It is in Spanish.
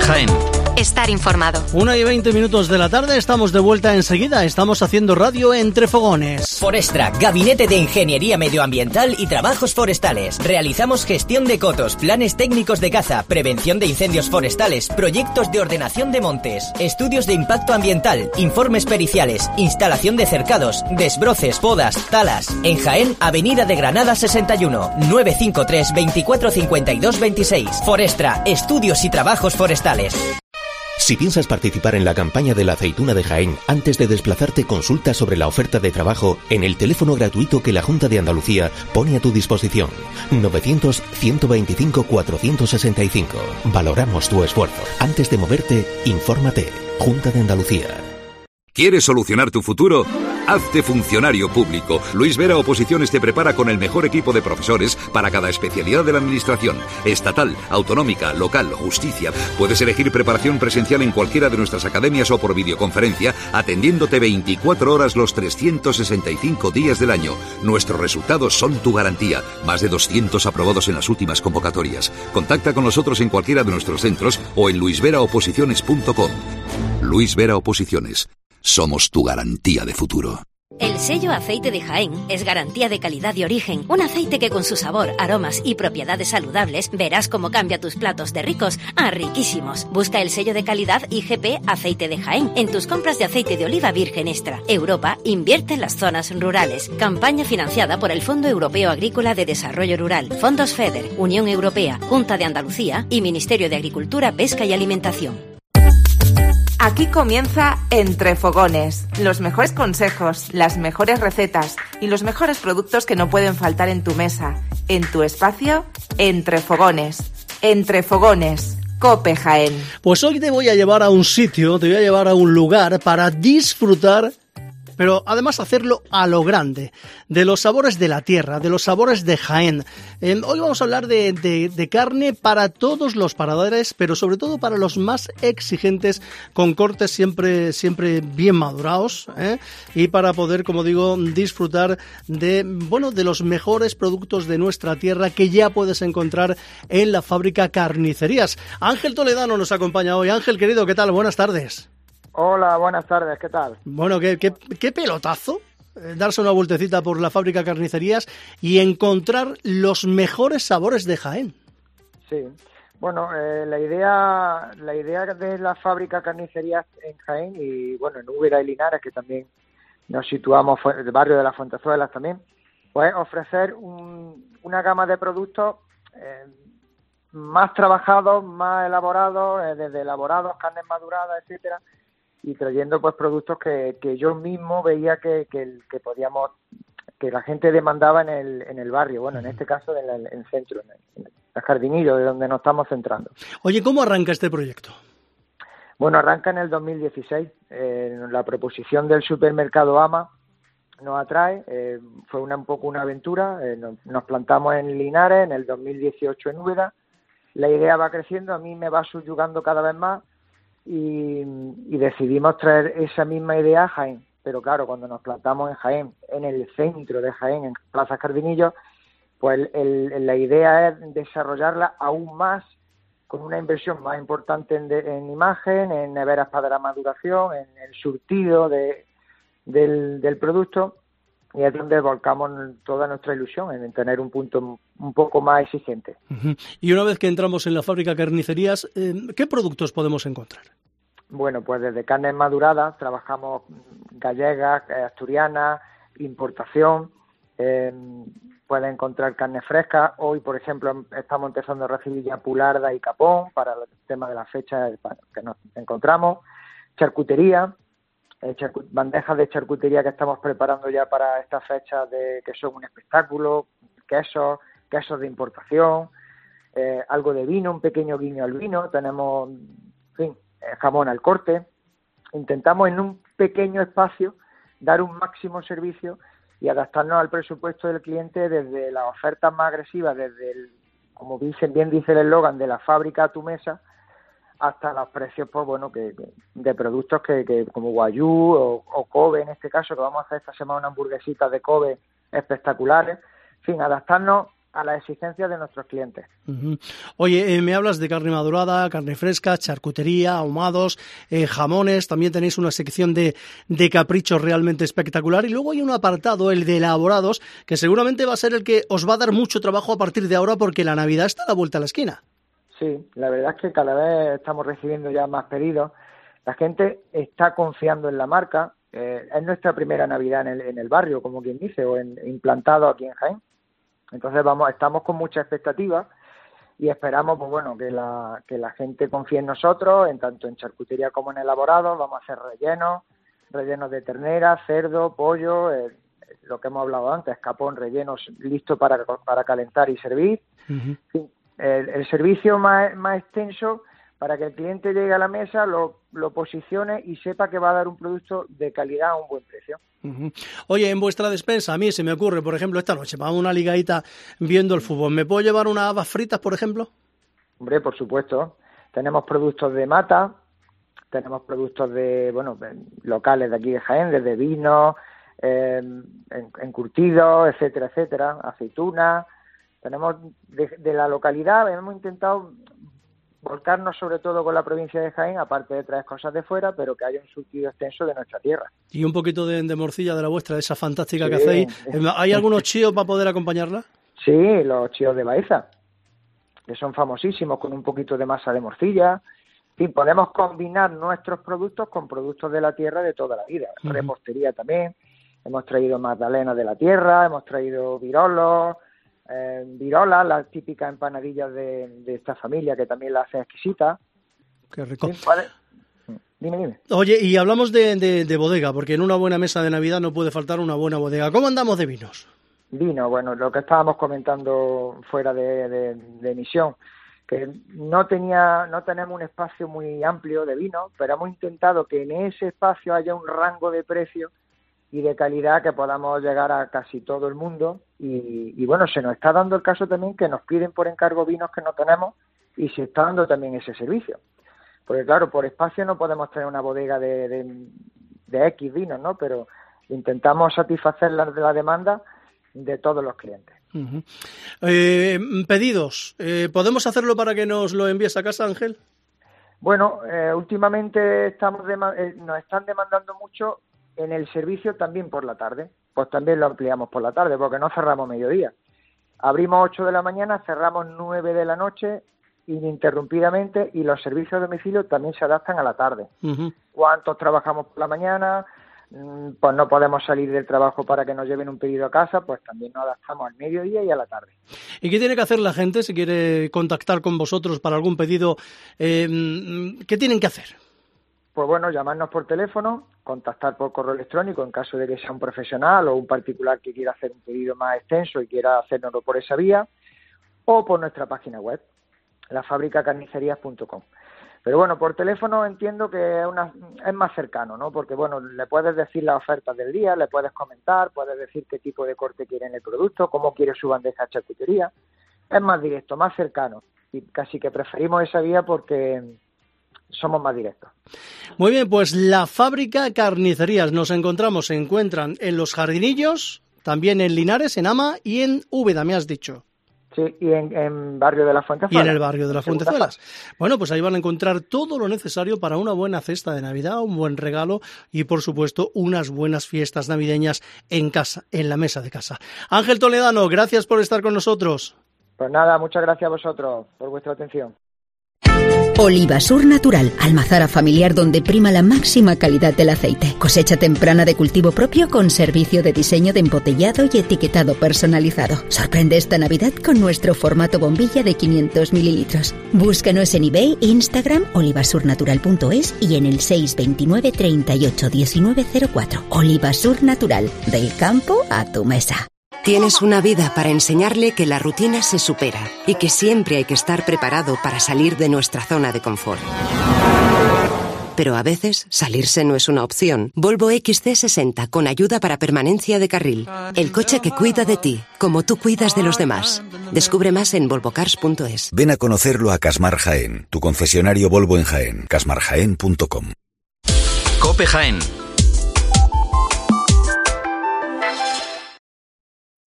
de Jaén. Estar informado. 1:20 de la tarde, estamos de vuelta enseguida. Estamos haciendo radio entre fogones. Forestra, Gabinete de Ingeniería Medioambiental y Trabajos Forestales. Realizamos gestión de cotos, planes técnicos de caza, prevención de incendios forestales, proyectos de ordenación de montes, estudios de impacto ambiental, informes periciales, instalación de cercados, desbroces, podas, talas. En Jaén, Avenida de Granada 61, 953 24 52 26. Forestra, estudios y trabajos forestales. Si piensas participar en la campaña de la aceituna de Jaén, antes de desplazarte, consulta sobre la oferta de trabajo en el teléfono gratuito que la Junta de Andalucía pone a tu disposición. 900-125-465. Valoramos tu esfuerzo. Antes de moverte, infórmate. Junta de Andalucía. ¿Quieres solucionar tu futuro? Hazte funcionario público. Luis Vera Oposiciones te prepara con el mejor equipo de profesores para cada especialidad de la administración. Estatal, autonómica, local, justicia. Puedes elegir preparación presencial en cualquiera de nuestras academias o por videoconferencia, atendiéndote 24 horas los 365 días del año. Nuestros resultados son tu garantía. Más de 200 aprobados en las últimas convocatorias. Contacta con nosotros en cualquiera de nuestros centros o en luisveraoposiciones.com. Luis Vera Oposiciones. Somos tu garantía de futuro. El sello Aceite de Jaén es garantía de calidad y origen. Un aceite que con su sabor, aromas y propiedades saludables verás cómo cambia tus platos de ricos a riquísimos. Busca el sello de calidad IGP Aceite de Jaén en tus compras de aceite de oliva virgen extra. Europa invierte en las zonas rurales. Campaña financiada por el Fondo Europeo Agrícola de Desarrollo Rural, Fondos FEDER, Unión Europea, Junta de Andalucía y Ministerio de Agricultura, Pesca y Alimentación. Aquí comienza Entre Fogones, los mejores consejos, las mejores recetas y los mejores productos que no pueden faltar en tu mesa, en tu espacio, Entre Fogones. Entre Fogones, COPE Jaén. Pues hoy te voy a llevar a un sitio, te voy a llevar a un lugar para disfrutar, pero además hacerlo a lo grande, de los sabores de la tierra, de los sabores de Jaén. Hoy vamos a hablar de carne para todos los paladares, pero sobre todo para los más exigentes, con cortes siempre bien madurados, y para poder, como digo, disfrutar de los mejores productos de nuestra tierra que ya puedes encontrar en la fábrica Carnicerías. Ángel Toledano nos acompaña hoy. Ángel, querido, ¿qué tal? Buenas tardes. Hola, buenas tardes, ¿qué tal? Bueno, qué pelotazo darse una vueltecita por la fábrica Carnicerías y encontrar los mejores sabores de Jaén. Sí, bueno, la idea de la fábrica Carnicerías en Jaén y bueno, en Úbeda y Linares, que también nos situamos en el barrio de las Fuentezuelas también, pues ofrecer una gama de productos más trabajados, más elaborados, desde elaborados, carnes maduradas, etcétera, y trayendo pues productos que yo mismo veía que podíamos, que la gente demandaba en el barrio, bueno, en este caso en el centro, en el Jardinillo, de donde nos estamos centrando. Oye, ¿cómo arranca este proyecto? Bueno, arranca en el 2016, la proposición del supermercado Ama nos atrae, fue un poco una aventura, nos plantamos en Linares, en el 2018 en Úbeda, la idea va creciendo, a mí me va subyugando cada vez más, y decidimos traer esa misma idea a Jaén. Pero claro, cuando nos plantamos en Jaén, en el centro de Jaén, en Plaza Jardinillo, pues la idea es desarrollarla aún más, con una inversión más importante en imagen, en neveras para la maduración, en el surtido del producto, y es donde volcamos toda nuestra ilusión, en tener un punto un poco más exigente. Uh-huh. Y una vez que entramos en la fábrica Carnicerías, ¿qué productos podemos encontrar? Bueno, pues desde carnes maduradas, trabajamos gallegas, asturianas, importación, puedes encontrar carne fresca. Hoy, por ejemplo, estamos empezando a recibir ya pularda y capón para el tema de la fecha que nos encontramos, charcutería, bandejas de charcutería que estamos preparando ya para esta fecha, que son un espectáculo, quesos de importación, algo de vino, un pequeño guiño al vino, tenemos, en fin, jamón al corte. Intentamos en un pequeño espacio dar un máximo servicio y adaptarnos al presupuesto del cliente, desde las ofertas más agresivas, como bien dice el eslogan, de la fábrica a tu mesa, hasta los precios, pues bueno, que de productos que como guayú o Kobe, en este caso, que vamos a hacer esta semana, unas hamburguesitas de Kobe espectaculares. En fin, adaptarnos a las exigencias de nuestros clientes. Uh-huh. Oye, me hablas de carne madurada, carne fresca, charcutería, ahumados, jamones, también tenéis una sección de caprichos realmente espectacular y luego hay un apartado, el de elaborados, que seguramente va a ser el que os va a dar mucho trabajo a partir de ahora porque la Navidad está a la vuelta a la esquina. Sí, la verdad es que cada vez estamos recibiendo ya más pedidos. La gente está confiando en la marca. Es nuestra primera Navidad en el barrio, como quien dice, o implantado aquí en Jaén. Entonces estamos con mucha expectativa y esperamos, pues bueno, que la gente confíe en nosotros, tanto en charcutería como en elaborados. Vamos a hacer rellenos de ternera, cerdo, pollo, lo que hemos hablado antes, capón, rellenos listos para calentar y servir. Uh-huh. Sí, el servicio más extenso para que el cliente llegue a la mesa, lo posicione y sepa que va a dar un producto de calidad a un buen precio. Uh-huh. Oye, en vuestra despensa, a mí se me ocurre, por ejemplo, esta noche, para una ligadita viendo el fútbol, ¿me puedo llevar unas habas fritas, por ejemplo? Hombre, por supuesto. Tenemos productos de mata, tenemos productos locales de aquí de Jaén, desde vino, encurtidos, etcétera, etcétera, aceitunas. Tenemos de la localidad, hemos intentado volcarnos sobre todo con la provincia de Jaén, aparte de traer cosas de fuera, pero que haya un surtido extenso de nuestra tierra. Y un poquito de morcilla de la vuestra, de esa fantástica que hacéis. ¿Hay algunos chíos para poder acompañarla? Sí, los chíos de Baeza, que son famosísimos, con un poquito de masa de morcilla. En fin, podemos combinar nuestros productos con productos de la tierra de toda la vida. Uh-huh. Repostería también. Hemos traído magdalenas de la tierra, hemos traído virolas, las típicas empanadillas de esta familia que también la hace exquisita. Qué rico. Sí, ¿vale? Dime. Oye, y hablamos de bodega, porque en una buena mesa de Navidad no puede faltar una buena bodega. ¿Cómo andamos de vinos? Vino, bueno, lo que estábamos comentando fuera de emisión, que no tenemos un espacio muy amplio de vino, pero hemos intentado que en ese espacio haya un rango de precio y de calidad que podamos llegar a casi todo el mundo y bueno, se nos está dando el caso también que nos piden por encargo vinos que no tenemos y se está dando también ese servicio, porque claro, por espacio no podemos tener una bodega de X vinos, ¿no? Pero intentamos satisfacer la demanda de todos los clientes. Uh-huh. Pedidos, ¿podemos hacerlo para que nos lo envíes a casa, Ángel? Bueno, últimamente nos están demandando mucho en el servicio también por la tarde, pues también lo ampliamos por la tarde, porque no cerramos mediodía. Abrimos 8 de la mañana, cerramos 9 de la noche, ininterrumpidamente, y los servicios de domicilio también se adaptan a la tarde. Uh-huh. ¿Cuántos trabajamos por la mañana? Pues no podemos salir del trabajo para que nos lleven un pedido a casa, pues también nos adaptamos al mediodía y a la tarde. ¿Y qué tiene que hacer la gente si quiere contactar con vosotros para algún pedido? ¿Qué tienen que hacer? Pues bueno, llamarnos por teléfono, contactar por correo electrónico en caso de que sea un profesional o un particular que quiera hacer un pedido más extenso y quiera hacérnoslo por esa vía, o por nuestra página web, lafabricacarnicerías.com. Pero bueno, por teléfono entiendo que es más cercano, ¿no? Porque bueno, le puedes decir las ofertas del día, le puedes comentar, puedes decir qué tipo de corte quiere en el producto, cómo quiere su bandeja de charcutería. Es más directo, más cercano. Y casi que preferimos esa vía porque somos más directos. Muy bien, pues La Fábrica Carnicerías se encuentran en Los Jardinillos, también en Linares, en Ama y en Úbeda, me has dicho. Sí, y en Barrio de la Fuentezuelas. Y en el Barrio de la Fuentezuelas. Bueno, pues ahí van a encontrar todo lo necesario para una buena cesta de Navidad, un buen regalo y, por supuesto, unas buenas fiestas navideñas en casa, en la mesa de casa. Ángel Toledano, gracias por estar con nosotros. Pues nada, muchas gracias a vosotros por vuestra atención. Olivasur Natural, almazara familiar donde prima la máxima calidad del aceite. Cosecha temprana de cultivo propio con servicio de diseño de embotellado y etiquetado personalizado. Sorprende esta Navidad con nuestro formato bombilla de 500 mililitros. Búscanos en eBay, Instagram, olivasurnatural.es y en el 629 38 19 04. Olivasur Natural, del campo a tu mesa. Tienes una vida para enseñarle que la rutina se supera y que siempre hay que estar preparado para salir de nuestra zona de confort. Pero a veces salirse no es una opción. Volvo XC60 con ayuda para permanencia de carril. El coche que cuida de ti, como tú cuidas de los demás. Descubre más en volvocars.es. Ven a conocerlo a Casmar Jaén, tu concesionario Volvo en Jaén. casmarjaén.com. COPE Jaén.